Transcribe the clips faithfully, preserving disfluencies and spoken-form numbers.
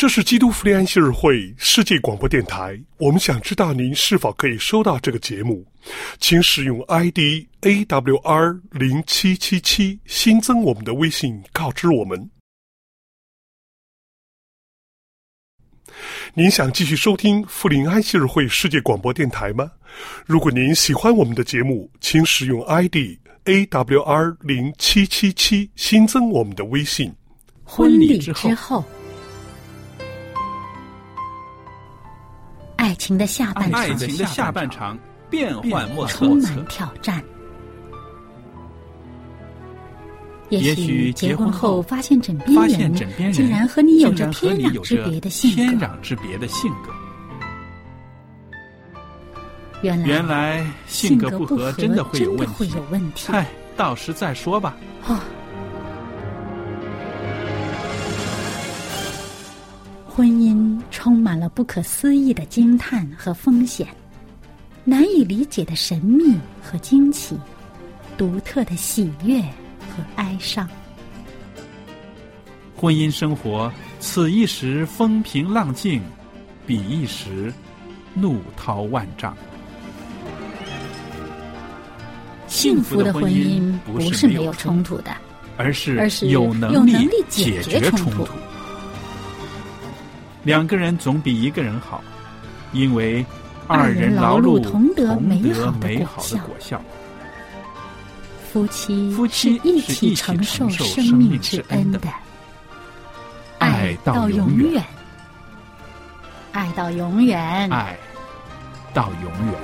这是基督福临安息日会世界广播电台，我们想知道您是否可以收到这个节目，请使用 I D A W R 零七七七 新增我们的微信告知我们。您想继续收听福临安息日会世界广播电台吗？如果您喜欢我们的节目，请使用 I D A W R 零七七七 新增我们的微信。 婚礼之后，爱情的下半场， 爱情的下半场变幻莫测， 充满挑战。也许结婚后发现枕边人竟然和你有着天壤之别的性格。 天壤之别的性格。 原来原来性格不合真的会有问题。 问题嗨，到时再说吧。 哦，婚姻充满了不可思议的惊叹和风险，难以理解的神秘和惊奇，独特的喜悦和哀伤。 婚姻生活，此一时风平浪静，彼一时怒涛万丈。 幸福的婚姻不是没有冲突的， 而是而是有能力解决冲突。两个人总比一个人好，因为二人劳碌同得美好的果效。 夫妻夫妻是一起承受生命之恩的，爱到永远，爱到永远， 爱到永远。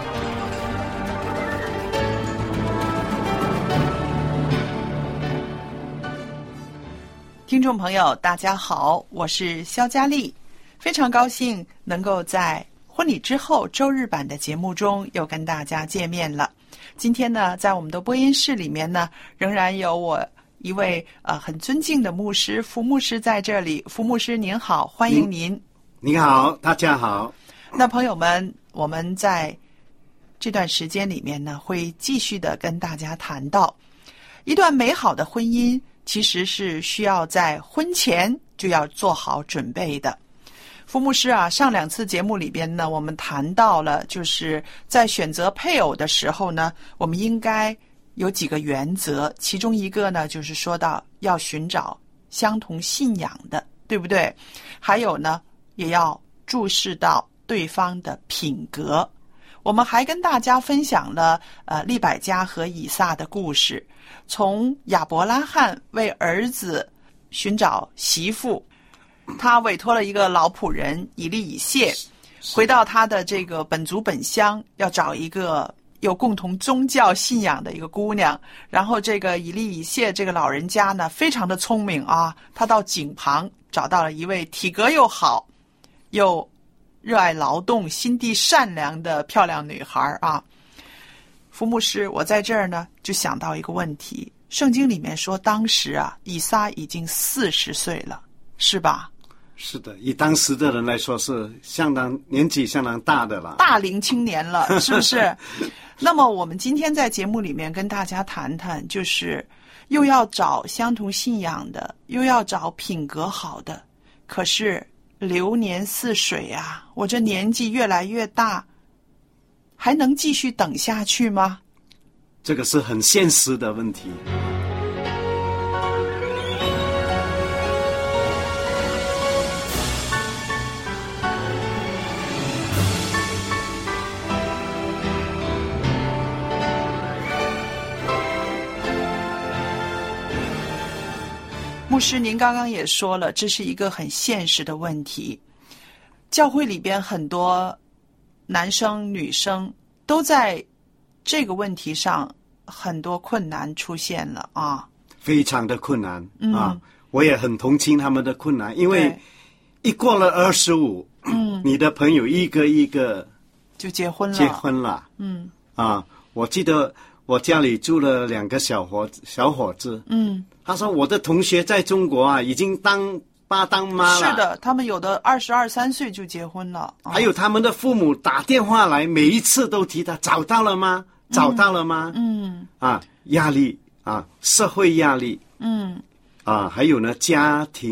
听众朋友大家好，我是肖佳丽，非常高兴能够在婚礼之后周日版的节目中又跟大家见面了。今天呢，在我们的播音室里面呢，仍然有我一位呃很尊敬的牧师福牧师在这里。福牧师您好，欢迎您。 您好，大家好。 那朋友们，我们在这段时间里面呢，会继续的跟大家谈到一段美好的婚姻其实是需要在婚前就要做好准备的。福牧师啊，上两次节目里边呢，我们谈到了就是在选择配偶的时候呢，我们应该有几个原则，其中一个呢就是说到要寻找相同信仰的，对不对？还有呢，也要注视到对方的品格。我们还跟大家分享了呃利百加和以撒的故事，从亚伯拉罕为儿子寻找媳妇，他委托了一个老仆人以利以谢，回到他的这个本族本乡，要找一个有共同宗教信仰的一个姑娘。然后这个以利以谢这个老人家呢，非常的聪明啊，他到井旁找到了一位体格又好又热爱劳动心地善良的漂亮女孩啊。福牧师，我在这儿呢就想到一个问题，圣经里面说当时啊以撒已经四十岁了，是吧？ 是的，以当时的人来说是相当年纪相当大的了， 大龄青年了，是不是？那么我们今天在节目里面跟大家谈谈，就是又要找相同信仰的，又要找品格好的，可是流年似水啊，我这年纪越来越大，还能继续等下去吗？ 这个是很现实的问题。 牧师，您刚刚也说了，这是一个很现实的问题。教会里边很多男生女生都在这个问题上很多困难出现了啊， 非常的困难、 嗯、 啊！我也很同情他们的困难，因为一过了二十五，嗯，你的朋友一个一个就结婚了， 结婚了， 嗯啊，我记得我家里住了两个小伙小伙子， 嗯， 他说我的同学在中国啊，已经当爸当妈了。 是的，他们有的二十二三岁就结婚了、哦、 还有他们的父母打电话来，每一次都提他找到了吗？找到了吗？ 嗯， 啊，压力啊，社会压力， 嗯， 啊，还有呢，家庭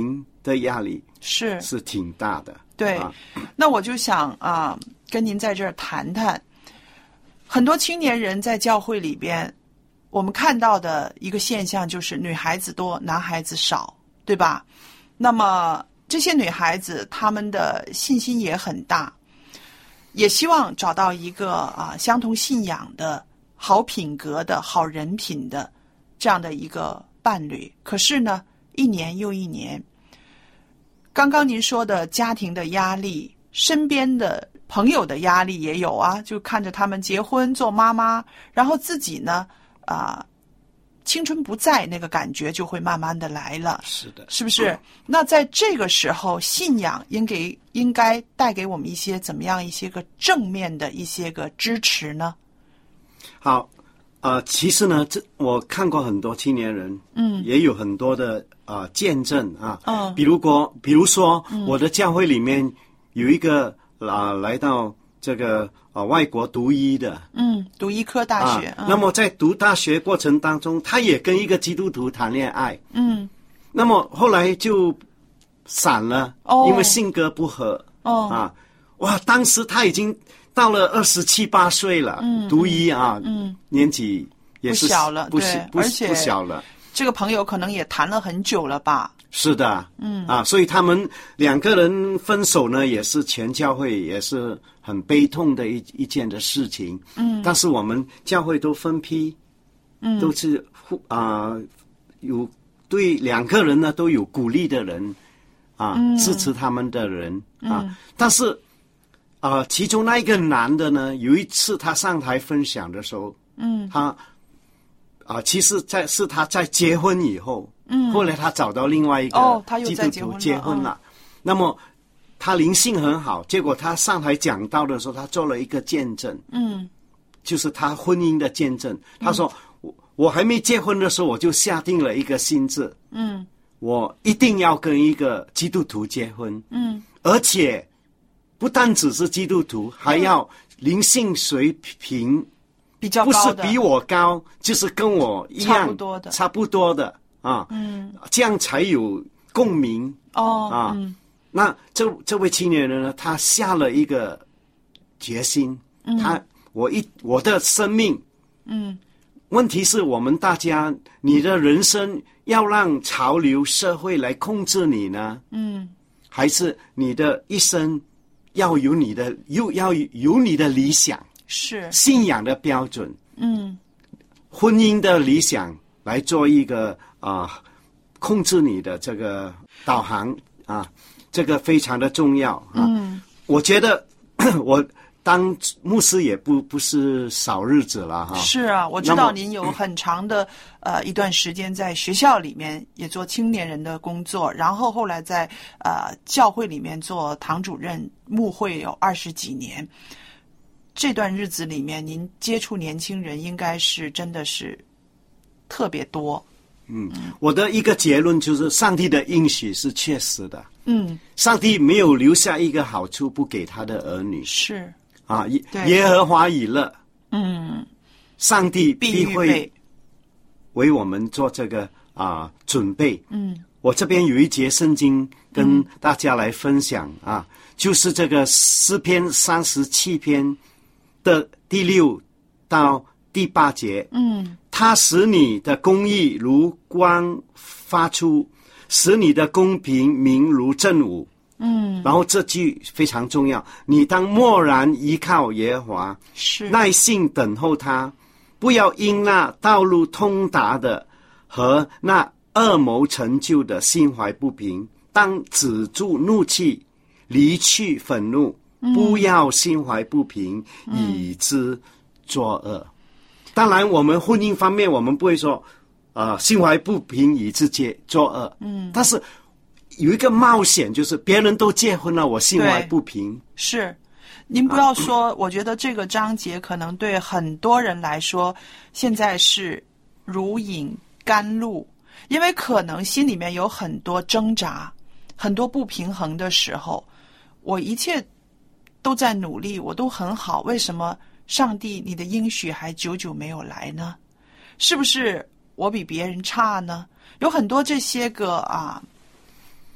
的压力是是挺大的。 对， 啊、 那我就想啊，跟您在这儿谈谈，很多青年人在教会里边，我们看到的一个现象就是女孩子多，男孩子少，对吧？那么这些女孩子她们的信心也很大，也希望找到一个啊相同信仰的好品格的好人品的这样的一个伴侣。可是呢，一年又一年，刚刚您说的家庭的压力，身边的朋友的压力也有啊，就看着他们结婚做妈妈，然后自己呢啊、呃、青春不在，那个感觉就会慢慢的来了。 是的， 是不是？嗯、那在这个时候，信仰应给应该带给我们一些怎么样一些个正面的一些个支持呢？ 好，呃，其实呢，这我看过很多青年人，嗯，也有很多的呃见证啊，嗯，比如国，比如说、嗯、我的教会里面有一个啊、呃、来到这个啊、呃、外国读医的， 嗯，读医科大学、 啊嗯， 那么在读大学过程当中，他也跟一个基督徒谈恋爱， 嗯， 那么后来就散了， 哦， 因为性格不合， 哦， 啊，哇，当时他已经到了二十七八岁了， 嗯， 读医啊， 嗯， 年纪也是不小了， 不对， 不而且不小了。 这个朋友可能也谈了很久了吧？ 是的，嗯啊，所以他们两个人分手呢，也是全教会也是很悲痛的一一件的事情。嗯，但是我们教会都分批，嗯，都是啊、呃、有对两个人呢都有鼓励的人啊，嗯、支持他们的人啊，嗯、但是啊、呃，其中那一个男的呢，有一次他上台分享的时候，嗯，他。啊，其实在是他在结婚以后，嗯，后来他找到另外一个基督徒结婚了，哦嗯、那么他灵性很好，结果他上台讲道的时候，他做了一个见证，嗯，就是他婚姻的见证。他说：“我、嗯、我还没结婚的时候，我就下定了一个心志，嗯，我一定要跟一个基督徒结婚，嗯，而且不单只是基督徒，还要灵性水平。” 比较高的， 不是比我高，就是跟我一样差不多的， 差不多的啊，嗯，这样才有共鸣哦啊。 嗯、 那这这位青年人呢，他下了一个决心，嗯、他我一我的生命，嗯，问题是我们大家，你的人生要让潮流社会来控制你呢，嗯，还是你的一生要有你的又要有你的理想？ 是信仰的标准， 嗯， 婚姻的理想来做一个啊、呃、控制你的这个导航啊，这个非常的重要啊。嗯，我觉得我当牧师也不不是少日子了哈。 是啊，我知道您有很长的呃一段时间在学校里面也做青年人的工作，然后后来在呃教会里面做堂主任，牧会有二十几年。这段日子里面，您接触年轻人应该是真的是特别多。 嗯，我的一个结论就是，上帝的应许是确实的。 嗯， 上帝没有留下一个好处不给他的儿女。 是啊，耶和华以勒， 嗯， 上帝必会为我们做这个啊准备。嗯，我这边有一节圣经跟大家来分享、嗯、啊，就是这个诗篇三十七篇。的第六到第八节，嗯，他使你的公义如光发出，使你的公平明如正午，嗯，然后这句非常重要，你当默然依靠耶和华， 是耐心等候他，不要因那道路通达的和那恶谋成就的心怀不平，当止住怒气，离去愤怒。不要心怀不平，嗯、以致作恶。当然，我们婚姻方面，我们不会说，啊、呃，心怀不平以致结作恶。嗯，但是有一个冒险，就是别人都结婚了，我心怀不平。 是，您不要说，啊、我觉得这个章节可能对很多人来说，现在是如饮甘露，因为可能心里面有很多挣扎，很多不平衡的时候，我一切。都在努力，我都很好，为什么上帝你的应许还久久没有来呢？是不是我比别人差呢？有很多这些个啊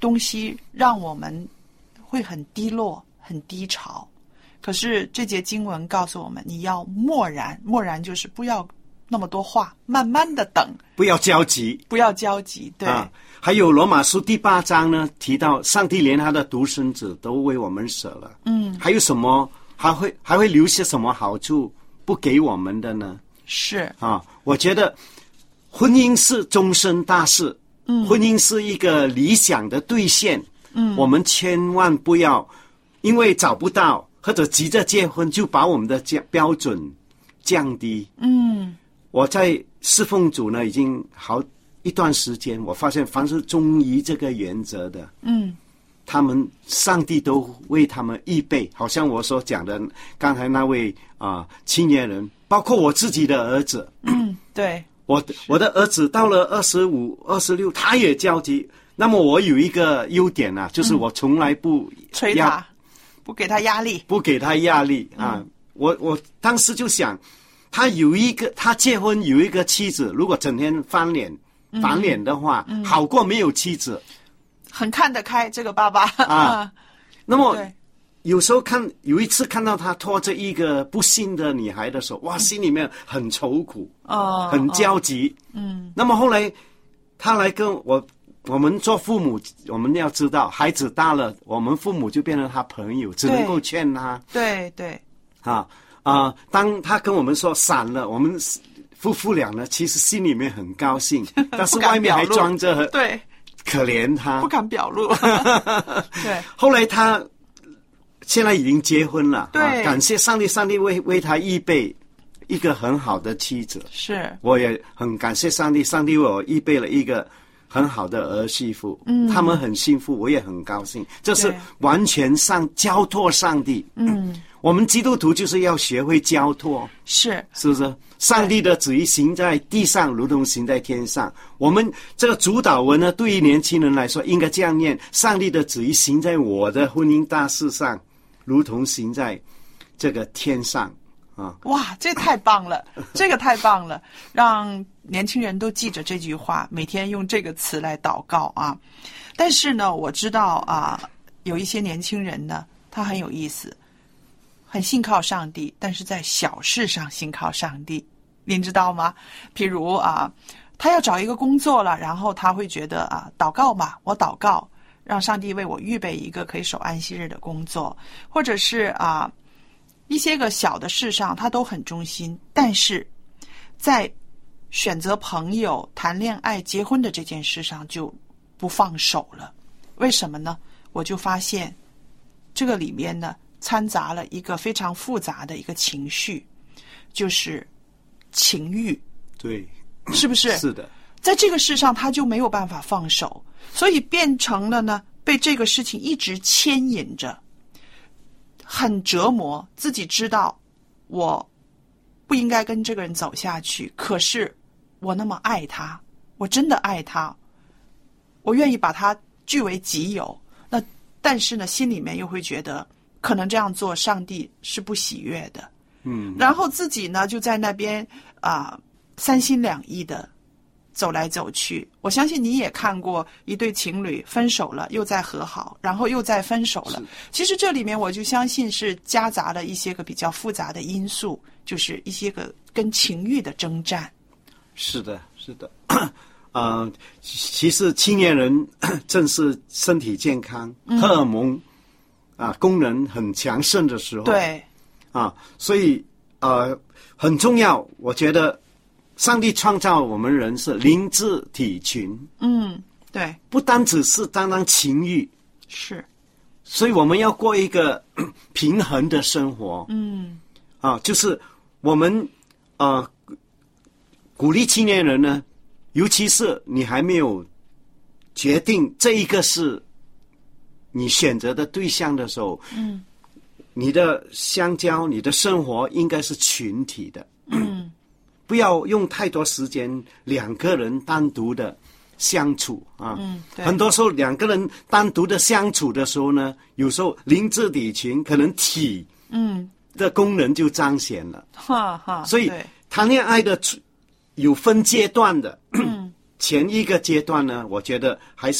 东西让我们会很低落、很低潮。可是这节经文告诉我们，你要默然，默然就是不要那么多话，慢慢的等， 不要焦急， 不要焦急。对， 啊，还有罗马书第八章呢，提到上帝连他的独生子都为我们舍了。嗯，还有什么还会还会留下什么好处不给我们的呢？ 是啊，我觉得婚姻是终身大事。嗯，婚姻是一个理想的兑现。嗯，我们千万不要因为找不到或者急着结婚，就把我们的标准降低。嗯，我在侍奉主呢，已经好一段时间，我发现凡是忠于这个原则的，嗯，他们上帝都为他们预备，好像我所讲的刚才那位啊、呃、青年人，包括我自己的儿子。 嗯，对， 我我的儿子到了二十五、二十六，他也焦急。那么我有一个优点啊，就是我从来不催他。不给他压力， 不给他压力啊！嗯、我我当时就想，他有一个他结婚有一个妻子，如果整天翻脸、嗯、反脸的话，嗯、好过没有妻子。 很看得开这个爸爸啊。那么有时候看有一次看到他拖着一个不幸的女孩的时候，哇，心里面很愁苦，哦，很焦急。嗯。那么后来他来跟我。我们做父母，我们要知道，孩子大了，我们父母就变成他朋友，只能够劝他。 对对。 啊啊、呃！当他跟我们说散了，我们夫妇俩呢，其实心里面很高兴，但是外面还装着对可怜他， 不敢表露。对。 后来他现在已经结婚了， 对、 啊，感谢上帝，上帝为为他预备一个很好的妻子。 是。 我也很感谢上帝，上帝为我预备了一个很好的儿媳妇，嗯，他们很幸福，我也很高兴。这是完全上交托上帝，嗯，我们基督徒就是要学会交托， 是是不是？上帝的旨意行在地上，如同行在天上。我们这个主导文呢，对于年轻人来说，应该这样念：上帝的旨意行在我的婚姻大事上，如同行在这个天上。啊， 哇，这太棒了，这个太棒了，让年轻人都记着这句话，每天用这个词来祷告啊。但是呢，我知道啊，有一些年轻人呢，他很有意思，很信靠上帝，但是在小事上信靠上帝，您知道吗？譬如啊，他要找一个工作了，然后他会觉得啊，祷告嘛，我祷告，让上帝为我预备一个可以守安息日的工作，或者是啊。一些个小的事上他都很忠心，但是在选择朋友、谈恋爱、结婚的这件事上就不放手了。为什么呢？我就发现这个里面呢掺杂了一个非常复杂的一个情绪，就是情欲。 对， 是不是？ 是的。 在这个事上他就没有办法放手，所以变成了呢被这个事情一直牵引着，很折磨，自己知道我不应该跟这个人走下去，可是我那么爱他，我真的爱他，我愿意把他据为己有，那但是呢心里面又会觉得可能这样做上帝是不喜悦的，嗯，然后自己呢就在那边啊、呃、三心两意的走来走去。我相信你也看过一对情侣分手了又再和好，然后又再分手了，其实这里面我就相信是夹杂了一些个比较复杂的因素，就是一些个跟情欲的征战。 是的是的。呃，其实青年人正是身体健康、嗯、荷尔蒙啊功能很强盛的时候， 对啊，所以呃很重要，我觉得上帝创造我们人是灵智体群， 嗯，对， 不单只是单单情欲， 是， 所以我们要过一个平衡的生活， 嗯， 啊，就是我们呃鼓励青年人呢，尤其是你还没有决定这一个是你选择的对象的时候，嗯，你的相交、你的生活应该是群体的， 嗯。 不要用太多时间两个人单独的相处啊， 嗯， 很多时候两个人单独的相处的时候呢，有时候灵智体群可能体嗯的功能就彰显了， 哈哈。 所以谈恋爱的有分阶段的， 嗯， 前一个阶段呢，我觉得还是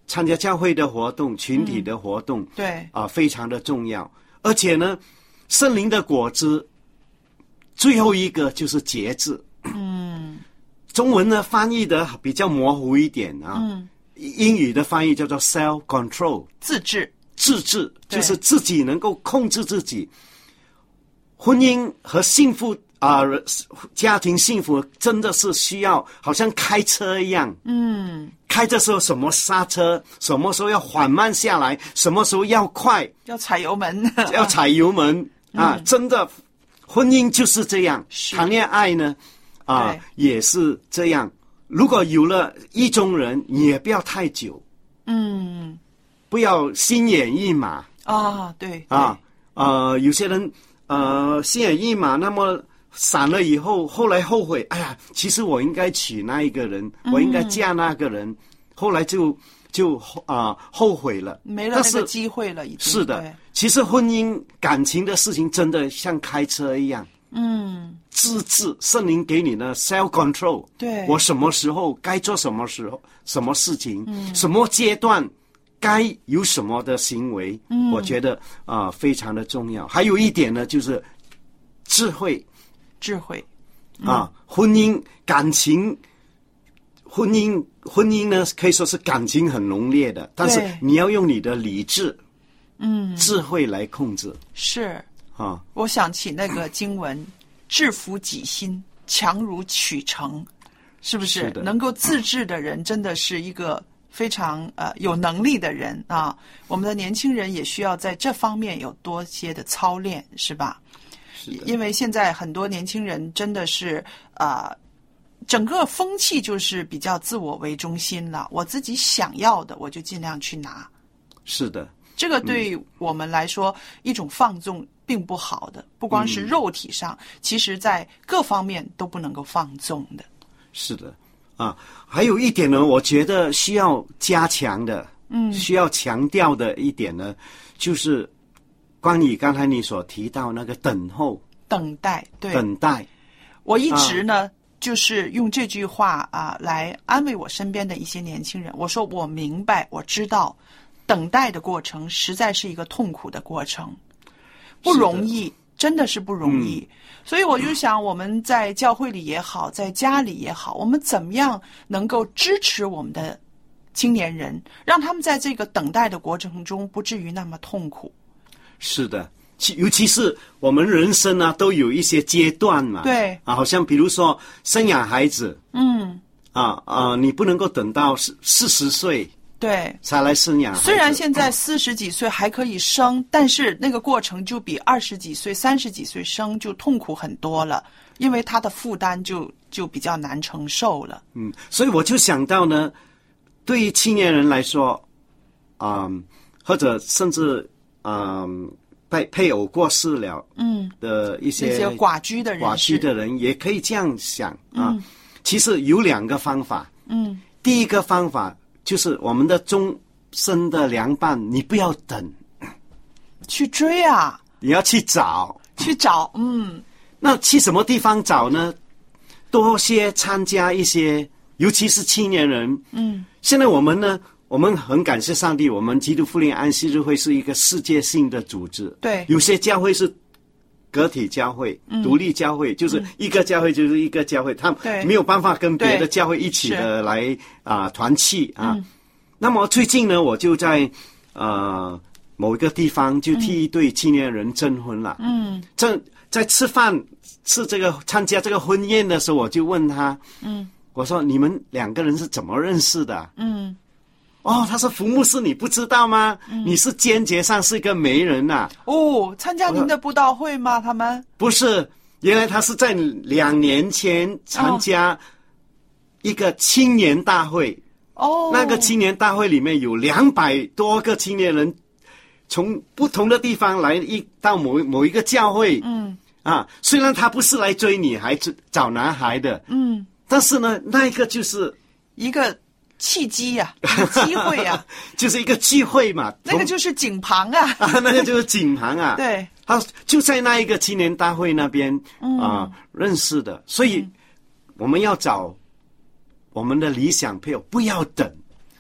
参加教会的活动、群体的活动， 嗯、对啊、呃，非常的重要。而且呢，圣灵的果子，最后一个就是节制。 嗯， 中文呢翻译的比较模糊一点啊。 嗯， 英语的翻译叫做 self control， 自治， 自治就是自己能够控制自己。婚姻和幸福啊、呃，家庭幸福真的是需要，好像开车一样。 嗯， 开的时候什么刹车，什么时候要缓慢下来，什么时候要快， 要踩油门， 要踩油门啊！ 嗯、 真的，婚姻就是这样，谈恋爱呢，啊，也是这样。如果有了意中人，也不要太久， 嗯， 不要心猿意马啊，对啊，呃，有些人。呃，心猿意马，那么散了以后，后来后悔，哎呀，其实我应该娶那一个人， 嗯、 我应该嫁那个人，后来就就啊、呃、后悔了， 没了那个机会了，已经是的。其实婚姻感情的事情真的像开车一样， 嗯， 自制，圣灵给你的 self control， 对， 我什么时候该做什么时候什么事情，嗯、什么阶段。该有什么的行为，嗯、我觉得啊、呃、非常的重要。还有一点呢，就是智慧， 智慧、 嗯、啊，婚姻感情，婚姻婚姻呢可以说是感情很浓烈的，但是你要用你的理智， 嗯， 智慧来控制。 是啊， 我想起那个经文：“制服己心，强如取成”，是不是？ 是的， 能够自制的人，真的是一个。非常呃有能力的人啊，我们的年轻人也需要在这方面有多些的操练，是吧？ 是的。 因为现在很多年轻人真的是呃，整个风气就是比较自我为中心了，我自己想要的我就尽量去拿。 是的， 这个对我们来说、嗯、一种放纵并不好的，不光是肉体上、嗯、其实在各方面都不能够放纵的。 是的。啊，还有一点呢，我觉得需要加强的，嗯，需要强调的一点呢，就是关于刚才你所提到那个等候、 等待，对， 等待。 我一直呢，啊、就是用这句话啊来安慰我身边的一些年轻人。我说我明白，我知道，等待的过程实在是一个痛苦的过程，不容易，真的是不容易。嗯，所以我就想，我们在教会里也好，在家里也好，我们怎么样能够支持我们的青年人，让他们在这个等待的过程中不至于那么痛苦？ 是的，尤其是我们人生啊，都有一些阶段嘛。 对啊，好像比如说生养孩子， 嗯， 啊啊，你不能够等到四四十岁。 对， 才来生养孩子。 虽然现在四十几岁还可以生，嗯、但是那个过程就比二十几岁、三十几岁生就痛苦很多了，因为他的负担就就比较难承受了。 嗯，所以我就想到呢，对于青年人来说，嗯，或者甚至嗯配配偶过世了， 嗯的一些那些寡居的人， 寡居的人也可以这样想啊。 嗯、 其实有两个方法。 嗯， 第一个方法。就是我们的终身的良伴，你不要等， 去追啊！ 你要去找， 去找，嗯。 那去什么地方找呢？多些参加一些，尤其是青年人。 嗯。 现在我们呢，我们很感谢上帝，我们基督福音安息日会是一个世界性的组织。 对。 有些教会是个体教会、 嗯、 独立教会，就是一个教会就是一个教会，他们没有办法跟别的教会一起的来啊、呃、团契啊、 嗯。 那么最近呢，我就在呃某一个地方就替一对青年人证婚了。 嗯， 正在吃饭吃这个参加这个婚宴的时候，我就问他， 嗯， 我说你们两个人是怎么认识的？ 嗯。 哦，他说福牧师你不知道吗、嗯、你是间接上是一个媒人呐、啊、 哦，参加您的布道会吗？他们不是，原来他是在两年前参加一个青年大会哦， 那个青年大会里面有两百多个青年人从不同的地方来一到某某一个教会， 嗯啊，虽然他不是来追女孩子找男孩的， 嗯， 但是呢那一个就是一个契机呀、啊，机会呀、啊， 就是一个机会嘛。 那个就是井旁啊， 啊，那个就是井旁啊。 对， 他就在那一个青年大会那边啊、 嗯呃、认识的，所以我们要找我们的理想配偶，不要等。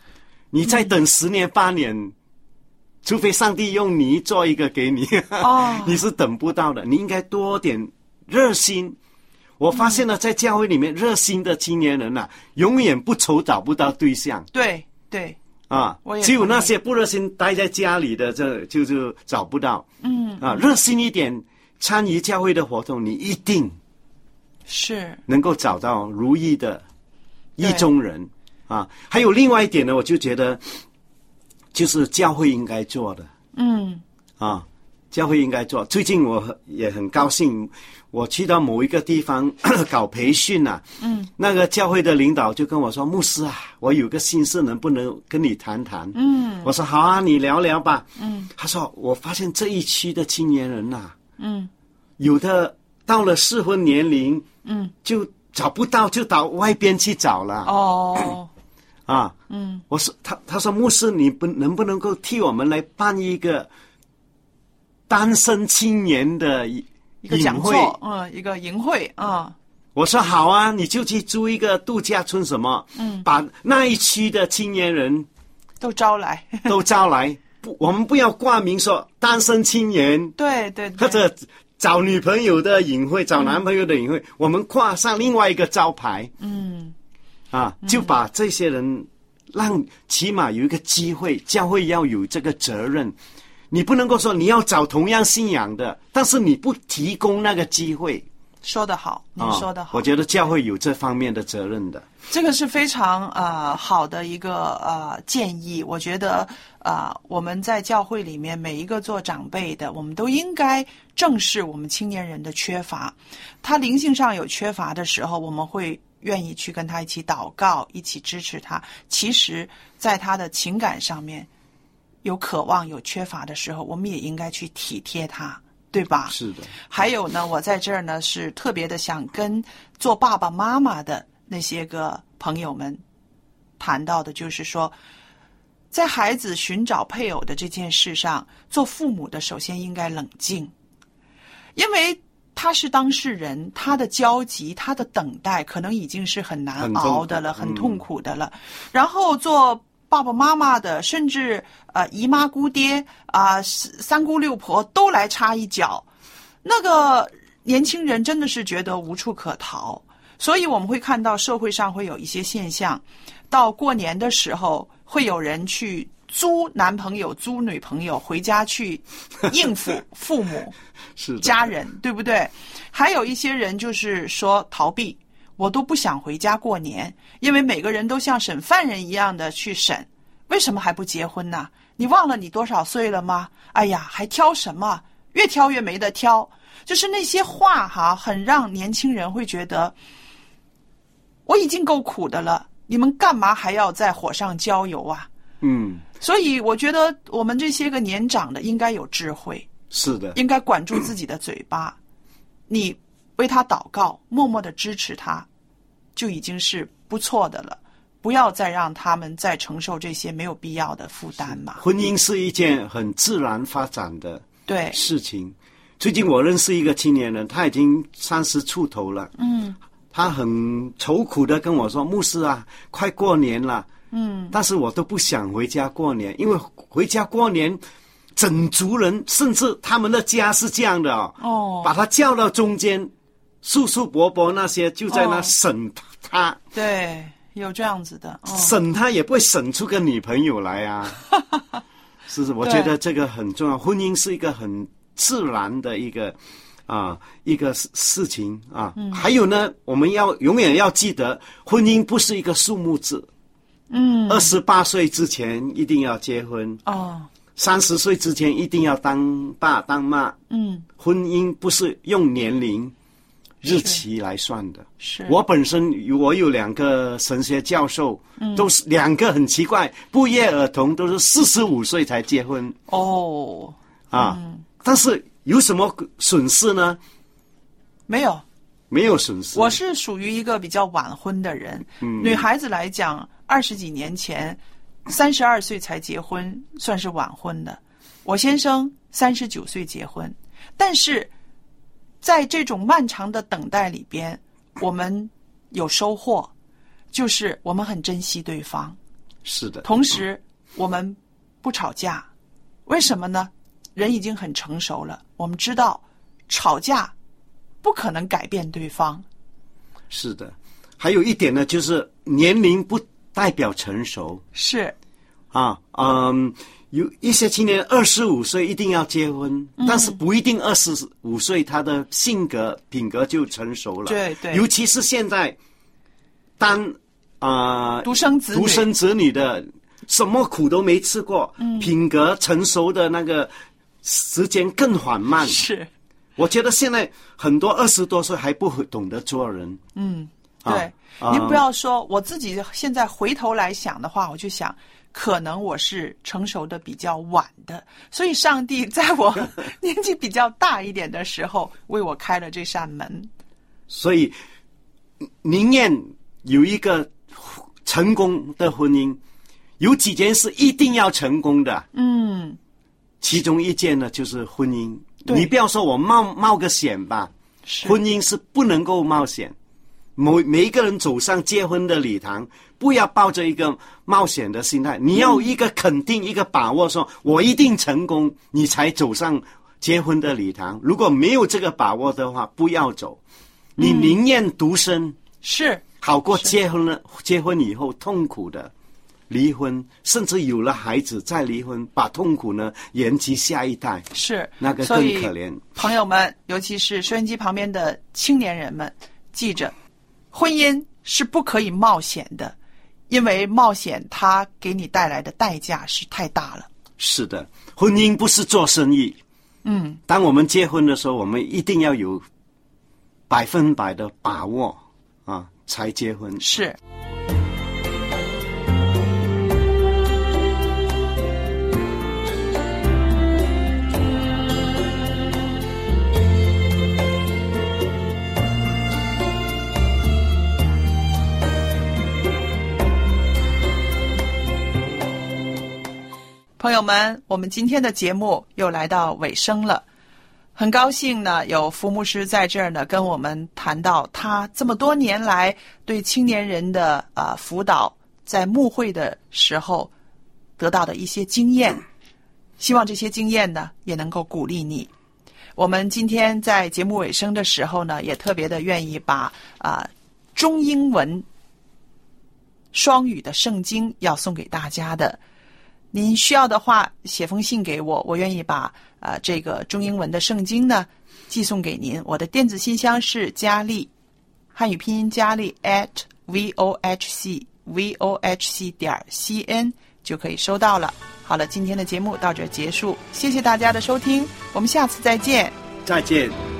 你再等十年八年，嗯、除非上帝用你做一个给你，哦、你是等不到的。你应该多点热心。我发现了，在教会里面，热心的青年人啊，永远不愁找不到对象。 对对。 啊，只有那些不热心待在家里的，这就就找不到。嗯啊，热心一点，参与教会的活动，你一定是能够找到如意的意中人啊。还有另外一点呢，我就觉得，就是教会应该做的。嗯啊，教会应该做。最近我也很高兴。我去到某一个地方搞培训啊，嗯，那个教会的领导就跟我说：“牧师啊，我有个心事，能不能跟你谈谈？”嗯，我说：“好啊，你聊聊吧。”嗯，他说：“我发现这一区的青年人呐、啊，嗯，有的到了适婚年龄，嗯，就找不到，就到外边去找了。”哦，啊，嗯，我说他他说牧师，你不能不能够替我们来办一个单身青年的一个讲座，嗯，一个营会，嗯， 我说好啊，你就去租一个度假村什么，嗯，把那一区的青年人都招来， 都招来，不，我们不要挂名说单身青年， 对对对， 或者找女朋友的营会，找男朋友的营会，嗯、我们挂上另外一个招牌，嗯，啊，就把这些人让起码有一个机会，教会要有这个责任。你不能够说你要找同样信仰的，但是你不提供那个机会。 说得好，你说得好、哦。 我觉得教会有这方面的责任的。 这个是非常呃好的一个呃建议。我觉得呃我们在教会里面每一个做长辈的，我们都应该正视我们青年人的缺乏。他灵性上有缺乏的时候，我们会愿意去跟他一起祷告，一起支持他。其实在他的情感上面有渴望有缺乏的时候，我们也应该去体贴他，对吧？ 是的。 还有呢，我在这儿呢是特别的想跟做爸爸妈妈的那些个朋友们谈到的，就是说在孩子寻找配偶的这件事上，做父母的首先应该冷静，因为他是当事人，他的焦急，他的等待可能已经是很难熬的了， 很, 很痛苦的了、嗯、然后做爸爸妈妈的，甚至呃姨妈姑爹啊、呃、三姑六婆都来插一脚，那个年轻人真的是觉得无处可逃。所以我们会看到社会上会有一些现象，到过年的时候会有人去租男朋友租女朋友回家去应付父母是家人，对不对？还有一些人就是说逃避，我都不想回家过年，因为每个人都像审犯人一样的去审，为什么还不结婚呢？你忘了你多少岁了吗？哎呀，还挑什么？越挑越没得挑。就是那些话哈，很让年轻人会觉得我已经够苦的了，你们干嘛还要在火上浇油啊？嗯，所以我觉得我们这些个年长的应该有智慧， 是的， 应该管住自己的嘴巴。你为他祷告，默默的支持他，就已经是不错的了。不要再让他们再承受这些没有必要的负担嘛。 婚姻是一件很自然发展的对事情。最近我认识一个青年人，他已经三十出头了，嗯，他很愁苦的跟我说：“牧师啊，快过年了。”嗯，但是我都不想回家过年，因为回家过年，整族人甚至他们的家是这样的哦，哦把他叫到中间，叔叔伯伯那些就在那审他，哦、 对，有这样子的，哦、 审他也不会审出个女朋友来啊，是不是？我觉得这个很重要，婚姻是一个很自然的一个啊一个事情啊、嗯。还有呢，我们要永远要记得，婚姻不是一个数目字。嗯，二十八岁之前一定要结婚哦，三十岁之前一定要当爸当妈。嗯，婚姻不是用年龄、日期来算的。是，我本身我有两个神学教授，嗯、都是两个很奇怪，不约而同都是四十五岁才结婚。哦，啊、嗯，但是有什么损失呢？ 没有， 没有损失。 我是属于一个比较晚婚的人，嗯、女孩子来讲。二十几年前，三十二岁才结婚，算是晚婚的。我先生三十九岁结婚，但是在这种漫长的等待里边，我们有收获，就是我们很珍惜对方， 是的。 同时我们不吵架，为什么呢？人已经很成熟了，我们知道吵架不可能改变对方。 是的，还有一点呢，就是年龄不代表成熟。 是啊，嗯，有一些青年二十五岁一定要结婚，嗯、但是不一定二十五岁他的性格品格就成熟了。 对对， 尤其是现在当啊、呃、 独生子女独生子女的，什么苦都没吃过， 嗯、 品格成熟的那个时间更缓慢。 是， 我觉得现在很多二十多岁还不懂得做人。 嗯，对。 啊、 您不要说，我自己现在回头来想的话，我就想，可能我是成熟的比较晚的，所以上帝在我年纪比较大一点的时候，为我开了这扇门。 所以，宁愿有一个成功的婚姻，有几件事一定要成功的。 嗯， 其中一件呢，就是婚姻。你不要说我冒冒个险吧，婚姻是不能够冒险。每每一个人走上结婚的礼堂，不要抱着一个冒险的心态，你要一个肯定、嗯、一个把握，说我一定成功，你才走上结婚的礼堂。如果没有这个把握的话，不要走。你宁愿独身， 是好过结婚了，结婚以后痛苦的离婚，甚至有了孩子再离婚，把痛苦呢延及下一代， 是那个更可怜。 朋友们，尤其是收音机旁边的青年人们，记着。婚姻是不可以冒险的，因为冒险它给你带来的代价是太大了。 是的，婚姻不是做生意。 嗯， 当我们结婚的时候，我们一定要有百分百的把握啊，才结婚。 是。朋友们，我们今天的节目又来到尾声了，很高兴呢，有福牧师在这儿呢，跟我们谈到他这么多年来对青年人的啊、呃、辅导，在牧会的时候得到的一些经验，希望这些经验呢也能够鼓励你。我们今天在节目尾声的时候呢，也特别的愿意把啊、呃、中英文双语的圣经要送给大家的。您需要的话，写封信给我，我愿意把呃这个中英文的圣经呢寄送给您。我的电子信箱是佳丽，汉语拼音佳丽 at vohc vohc 点 cn 就可以收到了。好了，今天的节目到这结束，谢谢大家的收听，我们下次再见。 再见。